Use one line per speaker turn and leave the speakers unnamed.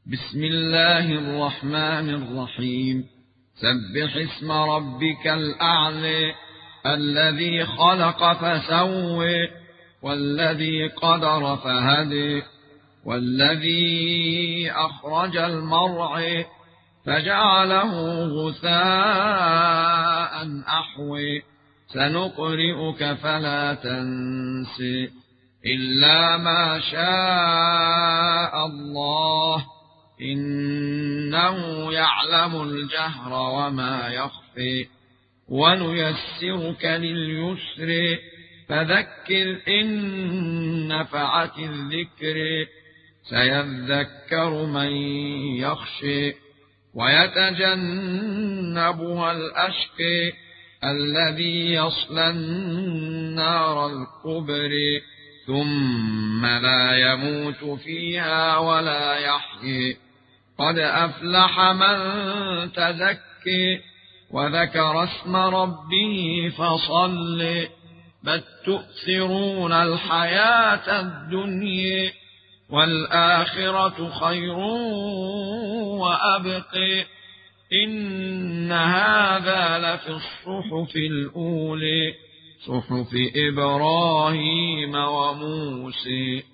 بسم الله الرحمن الرحيم. سبح اسم ربك الأعلى الذي خلق فسوى والذي قدر فهدى والذي أخرج المرعى فجعله غثاء أحوى سنقرئك فلا تنسى إلا ما شاء الله إنه يعلم الجهر وما يخفي ونيسرك لليسر فذكر إن نفعت الذكر سيذكر من يخشى ويتجنبها الأشقى الذي يصلى النار الكبرى ثم لا يموت فيها ولا يحيى قد أفلح من تزكى وذكر اسم ربه فصلى بل تؤثرون الحياة الدنيا والآخرة خير وأبقى إن هذا لفي الصحف الأولى صحف إبراهيم وموسى.